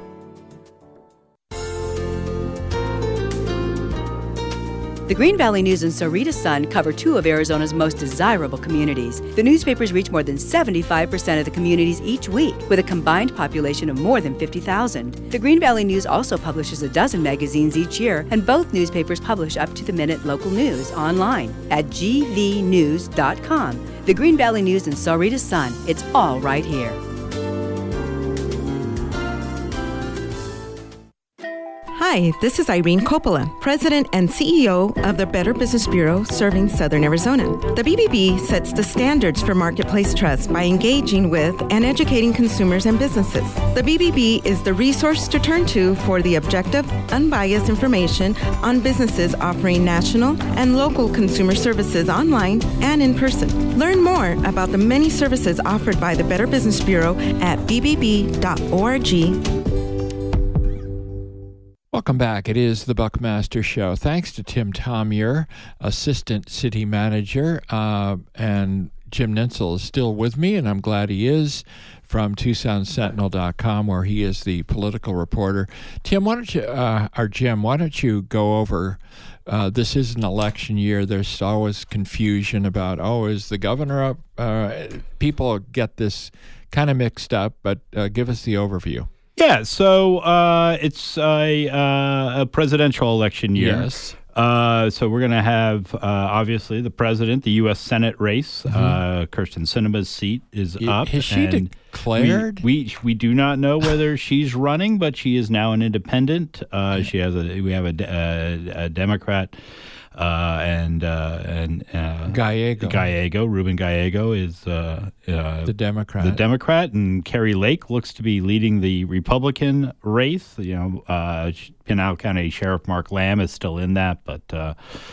The Green Valley News and Sahuarita Sun cover two of Arizona's most desirable communities. The newspapers reach more than seventy-five percent of the communities each week, with a combined population of more than fifty thousand. The Green Valley News also publishes a dozen magazines each year, and both newspapers publish up-to-the-minute local news online at g v news dot com. The Green Valley News and Sahuarita Sun, it's all right here. Hi, this is Irene Coppola, President and C E O of the Better Business Bureau serving Southern Arizona. The B B B sets the standards for marketplace trust by engaging with and educating consumers and businesses. The B B B is the resource to turn to for the objective, unbiased information on businesses offering national and local consumer services online and in person. Learn more about the many services offered by the Better Business Bureau at b b b dot org. Welcome back. It is the Buckmaster Show. Thanks to Tim Tomier, Assistant City Manager, uh, and Jim Nintzel is still with me, and I'm glad he is, from Tucson Sentinel dot com, where he is the political reporter. Tim, why don't you, uh, or Jim, why don't you go over, uh, this is an election year. There's always confusion about, oh, is the governor up? Uh, people get this kind of mixed up, but uh, give us the overview. Yeah, so uh, it's a, uh, a presidential election year. Yes. Uh, so we're going to have, uh, obviously, the president, the U S Senate race. Mm-hmm. Uh, Kyrsten Sinema's seat is up. Is she declared? We, we we do not know whether she's running, but she is now an independent. Uh, she has a we have a, a, a Democrat. Uh, and uh, and uh, Gallego. Gallego, Ruben Gallego is uh, uh, the Democrat. The Democrat, and Carrie Lake looks to be leading the Republican race. You know, uh, Pinal County Sheriff Mark Lamb is still in that, but uh,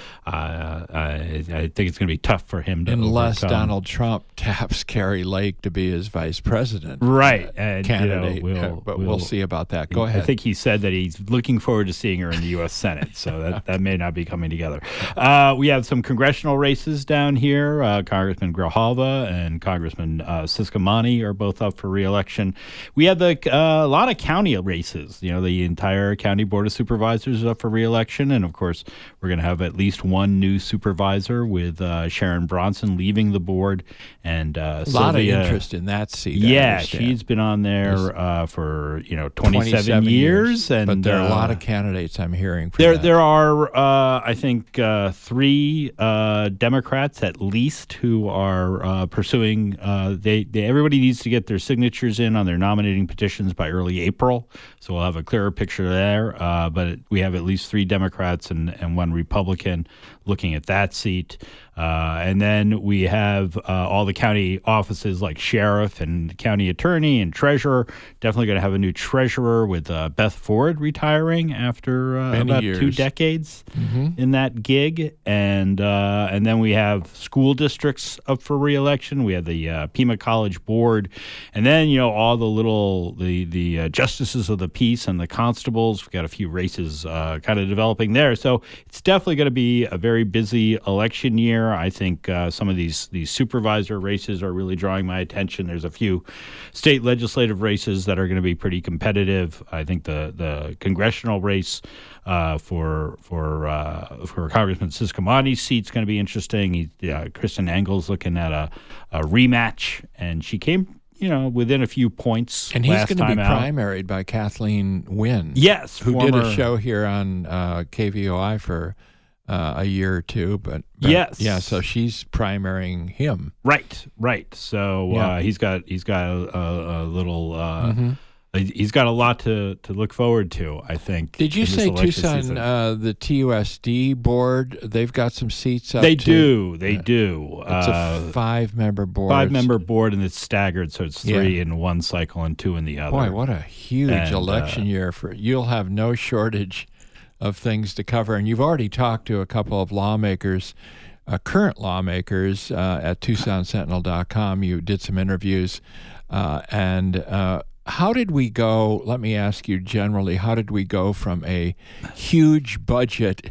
uh, I, I think it's going to be tough for him to unless overcome. Donald Trump taps Carrie Lake to be his vice president, right? Uh, and, candidate, you know, we'll, uh, but we'll, we'll see about that. Go ahead. I think he said that he's looking forward to seeing her in the U S Senate, so that, that may not be coming together. Uh, we have some congressional races down here. Uh, Congressman Grijalva and Congressman uh, Ciscomani are both up for re-election. We have the uh, a lot of county races. You know, the entire County Board of Supervisors is up for re-election, and of course, we're going to have at least one new supervisor with uh, Sharon Bronson leaving the board, and uh, a lot Sylvia, of interest in that seat. Yeah, she's been on there uh, for you know twenty-seven, twenty-seven years, years, and but there are uh, a lot of candidates I'm hearing. For there, that. there are uh, I think uh, three uh, Democrats at least who are uh, pursuing. Uh, they, they everybody needs to get their signatures in on their nominating petitions by early April, so we'll have a clearer picture there. Uh, but we have at least three Democrats and, and one Republican looking at that seat. Uh, and then we have uh, all the county offices like sheriff and county attorney and treasurer. Definitely going to have a new treasurer with uh, Beth Ford retiring after uh, about years. two decades mm-hmm. in that gig. And uh, and then we have school districts up for re-election. We have the uh, Pima College Board. And then, you know, all the little, the, the uh, justices of the peace and the constables. We've got a few races uh, kind of developing there. So it's definitely going to be a very busy election year. I think uh, some of these these supervisor races are really drawing my attention. There's a few state legislative races that are going to be pretty competitive. I think the the congressional race uh, for for uh, for Congressman Ciscomani's seat is going to be interesting. He, uh, Kristen Engel's looking at a, a rematch, and she came. you know, within a few points. And he's last going to be time out. primaried by Kathleen Wynne. Yes, who former, did a show here on uh, K V O I for uh, a year or two. But, but yes, yeah. So she's primarying him. Right, right. So yeah. uh, he's got he's got a, a, a little. Uh, mm-hmm. He's got a lot to, to look forward to, I think. Did you say Tucson, uh, the T U S D board, they've got some seats up? They to, do. They uh, do. It's uh, a five-member board. Five-member board, and it's staggered, so it's three yeah. in one cycle and two in the other. Boy, what a huge and, election uh, year. For You'll have no shortage of things to cover. And you've already talked to a couple of lawmakers, uh, current lawmakers uh, at Tucson Sentinel dot com. You did some interviews. Uh, and uh, how did we go, let me ask you generally, how did we go from a huge budget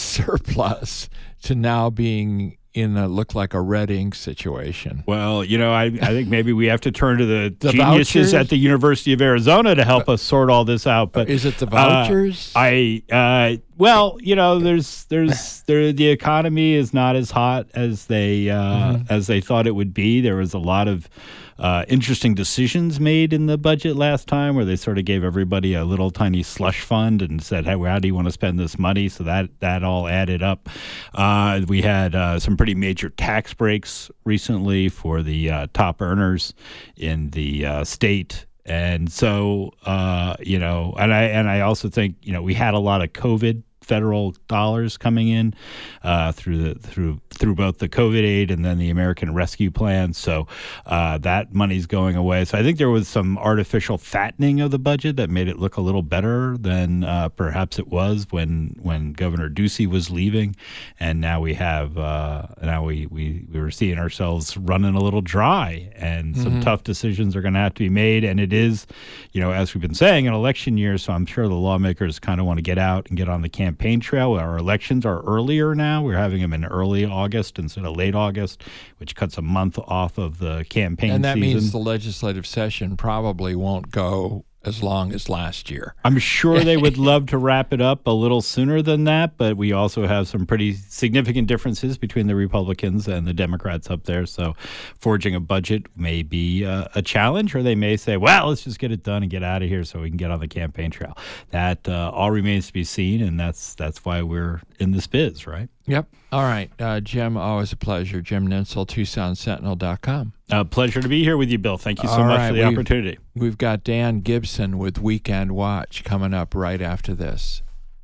surplus to now being in a look like a red ink situation? Well, you know, I, I think maybe we have to turn to the, the geniuses vouchers? at the University of Arizona to help us sort all this out. But is it the vouchers? Uh, I uh, well, you know, there's there's there the economy is not as hot as they uh, mm-hmm. as they thought it would be. There was a lot of Uh, interesting decisions made in the budget last time where they sort of gave everybody a little tiny slush fund and said, hey, how do you want to spend this money? So that, that all added up. Uh, we had uh, some pretty major tax breaks recently for the uh, top earners in the uh, state. And so, uh, you know, and I and I also think, you know, we had a lot of COVID federal dollars coming in uh, through the through through both the COVID aid and then the American Rescue Plan. So uh, that money's going away. So I think there was some artificial fattening of the budget that made it look a little better than uh, perhaps it was when when Governor Ducey was leaving. And now we have uh, now we, we we were seeing ourselves running a little dry, and mm-hmm. some tough decisions are going to have to be made. And it is, you know, as we've been saying, an election year. So I'm sure the lawmakers kind of want to get out and get on the campaign. Campaign trail. Our elections are earlier now. We're having them in early August instead of late August, which cuts a month off of the campaign season. And that season. means the legislative session probably won't go as long as last year. I'm sure they would love to wrap it up a little sooner than that, but we also have some pretty significant differences between the Republicans and the Democrats up there. So forging a budget may be a, a challenge, or they may say, well, let's just get it done and get out of here so we can get on the campaign trail. That uh, all remains to be seen, and that's that's why we're in this biz, right? Yep. All right. Uh, Jim, always a pleasure. Jim Nentzel, Tucson Sentinel dot com. A uh, pleasure to be here with you, Bill. Thank you so All much right, for the we've, opportunity. We've got Dan Gibson with Weekend Watch coming up right after this.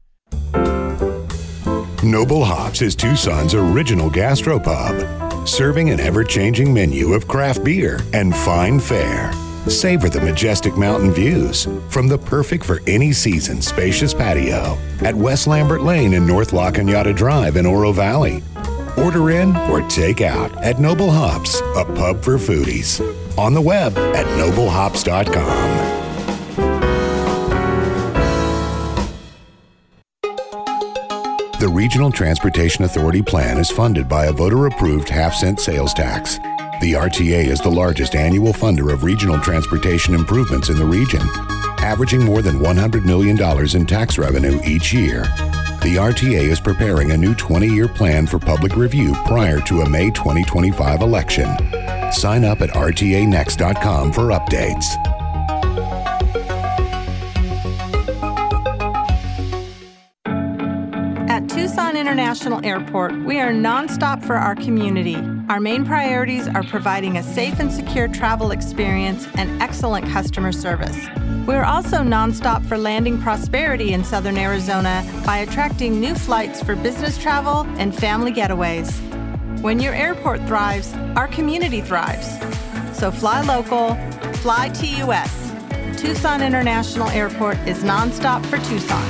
Noble Hops is Tucson's original gastropub, serving an ever-changing menu of craft beer and fine fare. Savor the majestic mountain views from the perfect for any season spacious patio at West Lambert Lane and North La Cañada Drive in Oro Valley. Order in or take out at Noble Hops, a pub for foodies. On the web at noble hops dot com. The Regional Transportation Authority plan is funded by a voter-approved half-cent sales tax. The R T A is the largest annual funder of regional transportation improvements in the region, averaging more than one hundred million dollars in tax revenue each year. The R T A is preparing a new twenty-year plan for public review prior to a May twenty twenty-five election. Sign up at R T A next dot com for updates. At Tucson International Airport, we are nonstop for our community. Our main priorities are providing a safe and secure travel experience and excellent customer service. We are also nonstop for landing prosperity in Southern Arizona by attracting new flights for business travel and family getaways. When your airport thrives, our community thrives. So fly local, fly T U S. Tucson International Airport is nonstop for Tucson.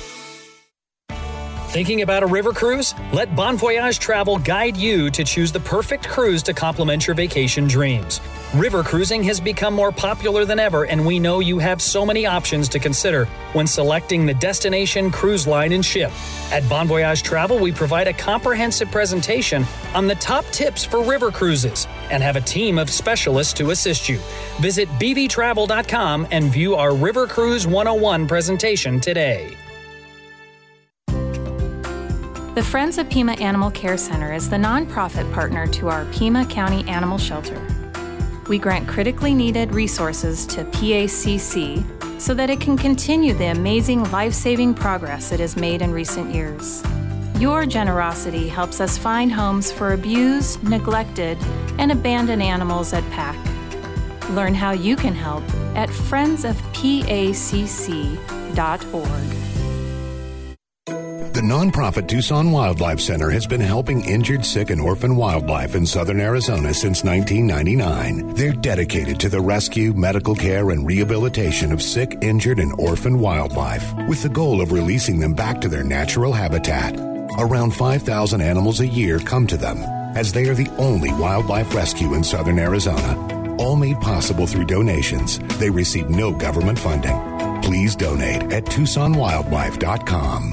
Thinking about a river cruise? Let Bon Voyage Travel guide you to choose the perfect cruise to complement your vacation dreams. River cruising has become more popular than ever, and we know you have so many options to consider when selecting the destination, cruise line, and ship. At Bon Voyage Travel, we provide a comprehensive presentation on the top tips for river cruises and have a team of specialists to assist you. Visit b v travel dot com and view our River Cruise one oh one presentation today. The Friends of Pima Animal Care Center is the nonprofit partner to our Pima County Animal Shelter. We grant critically needed resources to P A C C so that it can continue the amazing life-saving progress it has made in recent years. Your generosity helps us find homes for abused, neglected, and abandoned animals at P A C. Learn how you can help at friends of P A C C dot org. The nonprofit Tucson Wildlife Center has been helping injured, sick, and orphan wildlife in southern Arizona since nineteen ninety-nine. They're dedicated to the rescue, medical care, and rehabilitation of sick, injured, and orphan wildlife, with the goal of releasing them back to their natural habitat. Around five thousand animals a year come to them, as they are the only wildlife rescue in southern Arizona. All made possible through donations. They receive no government funding. Please donate at Tucson Wildlife dot com.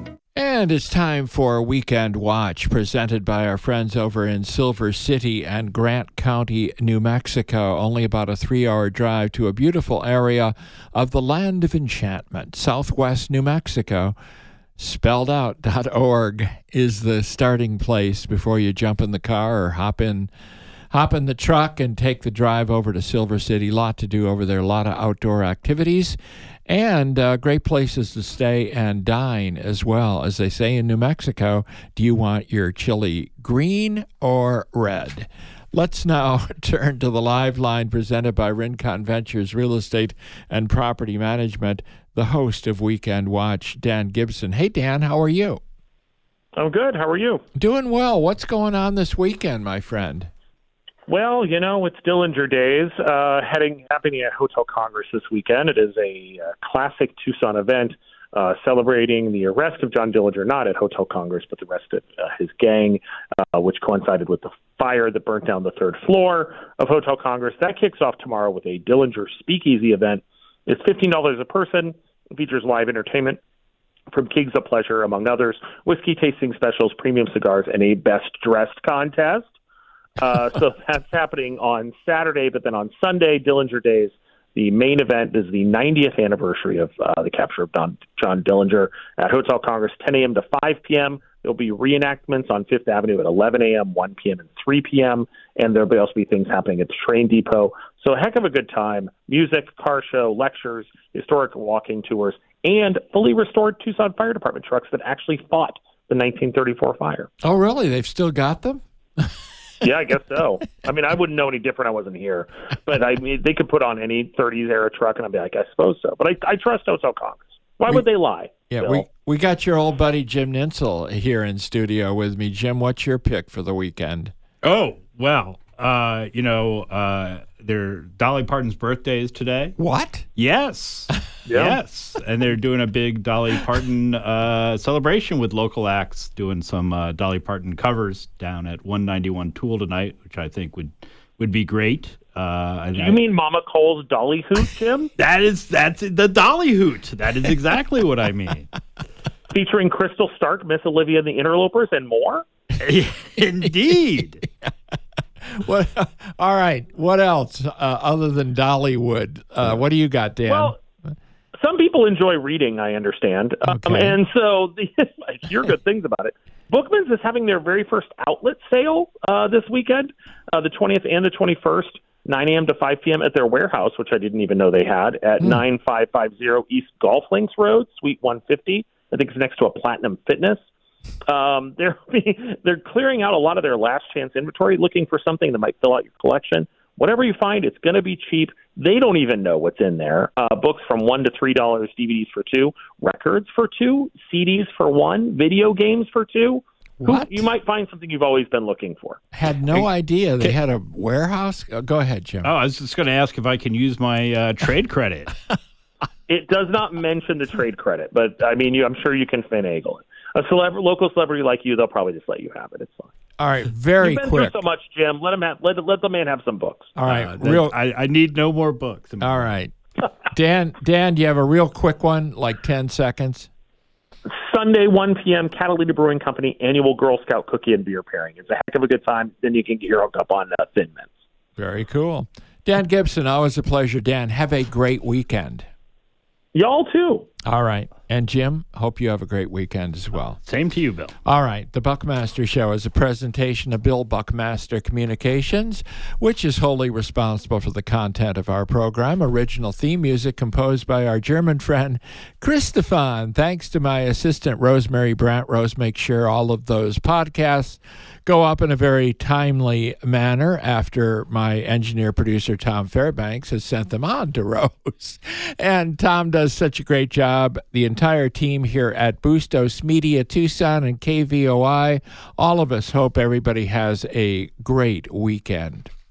And it's time for Weekend Watch, presented by our friends over in Silver City and Grant County, New Mexico. Only about a three-hour drive to a beautiful area of the Land of Enchantment, southwest New Mexico. spelled out dot org is the starting place before you jump in the car or hop in hop in the truck and take the drive over to Silver City. A lot to do over there, a lot of outdoor activities, and uh, great places to stay and dine as well. As they say in New Mexico, do you want your chili green or red? Let's now turn to the live line presented by Rincon Ventures Real Estate and Property Management, the host of Weekend Watch, Dan Gibson. Hey, Dan, how are you? I'm good. How are you? Doing well. What's going on this weekend, my friend? Well, you know, it's Dillinger Days, uh, heading happening at Hotel Congress this weekend. It is a uh, classic Tucson event uh, celebrating the arrest of John Dillinger, not at Hotel Congress, but the arrest of uh, his gang, uh, which coincided with the fire that burnt down the third floor of Hotel Congress. That kicks off tomorrow with a Dillinger Speakeasy event. It's fifteen dollars a person. It features live entertainment from Kings of Pleasure, among others, whiskey tasting specials, premium cigars, and a best-dressed contest. Uh, so that's happening on Saturday, but then on Sunday, Dillinger Days, the main event is the ninetieth anniversary of uh, the capture of Don, John Dillinger at Hotel Congress, ten a.m. to five p.m. There'll be reenactments on Fifth Avenue at eleven a.m., one p.m., and three p.m., and there'll also be things happening at the train depot. So a heck of a good time. Music, car show, lectures, historic walking tours, and fully restored Tucson Fire Department trucks that actually fought the nineteen thirty-four fire. Oh, really? They've still got them? Yeah, I guess so. I mean, I wouldn't know any different. I wasn't here. But, I mean, they could put on any thirties-era truck, and I'd be like, I suppose so. But I, I trust Hotel Congress. Why we, would they lie? Yeah, Bill? we, we got your old buddy Jim Ninsel here in studio with me. Jim, what's your pick for the weekend? Oh, well, uh, you know, uh, their Dolly Parton's birthday is today. What? Yes. Yeah. Yes. And they're doing a big Dolly Parton uh, celebration with local acts, doing some uh, Dolly Parton covers down at one ninety-one Tool tonight, which I think would, would be great. Uh, Do you I, mean Mama Cole's Dolly Hoot, Jim? that is, that's the Dolly Hoot. That is exactly what I mean. Featuring Crystal Stark, Miss Olivia and the Interlopers, and more? Indeed. What? All right. What else uh, other than Dollywood? Uh, what do you got, Dan? Well, some people enjoy reading, I understand. Okay. Um, and so the, I hear good things about it. Bookman's is having their very first outlet sale uh, this weekend, uh, the twentieth and the twenty-first, nine a.m. to five p.m. at their warehouse, which I didn't even know they had, at mm. nine five five zero East Golf Links Road, Suite one fifty. I think it's next to a Platinum Fitness. Um, they're they're clearing out a lot of their last chance inventory, looking for something that might fill out your collection. Whatever you find, it's going to be cheap. They don't even know what's in there. Uh, books from one to three dollars, D V Ds for two, records for two, C Ds for one, video games for two. What? Who, you might find something you've always been looking for. Had no idea they had a warehouse. Uh, go ahead, Jim. Oh, I was just going to ask if I can use my uh, trade credit. It does not mention the trade credit, but I mean, you, I'm sure you can finagle it. A celeb- local celebrity like you, they'll probably just let you have it. It's fine. All right, very You've been quick. through so much, Jim. Let him have, let let the man have some books. All right, Uh, real. I, I need no more books. All right, Dan. Dan, do you have a real quick one, like ten seconds? Sunday, one p.m., Catalina Brewing Company annual Girl Scout cookie and beer pairing. It's a heck of a good time. Then you can get your hook up on uh, Thin Mints. Very cool. Dan Gibson, always a pleasure. Dan, have a great weekend. Y'all too. All right. And Jim, hope you have a great weekend as well. Same to you, Bill. All right. The Buckmaster Show is a presentation of Bill Buckmaster Communications, which is wholly responsible for the content of our program. Original theme music composed by our German friend, Christophan. Thanks to my assistant, Rosemary Brandt. Rose makes sure all of those podcasts go up in a very timely manner after my engineer producer Tom Fairbanks has sent them on to Rose. And Tom does such a great job. The entire team here at Bustos Media Tucson and K V O I, all of us hope everybody has a great weekend.